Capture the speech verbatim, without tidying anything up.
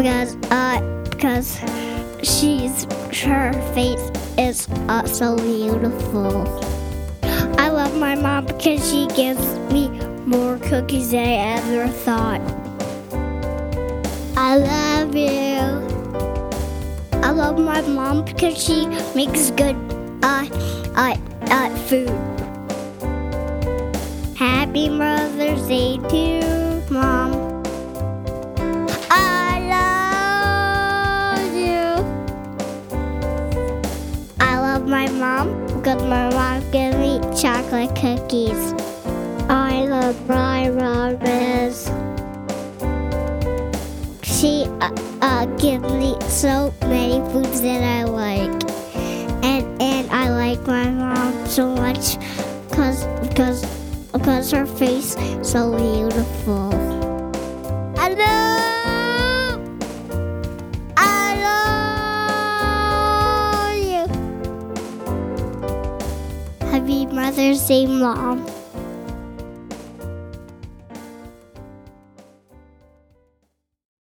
because uh because she's her face is uh, so beautiful. I love my mom because she gives me more cookies than I ever thought. I love you. I love my mom because she makes good uh, uh, uh, food. Happy Mother's Day to you, Mom. I love you. I love my mom because my mom gives me chocolate cookies. I love my Robins. She uh, uh, gives me so many foods that I like, and and I like my mom so much because because because her face is so beautiful. I love, I love you. Happy Mother's Day, Mom.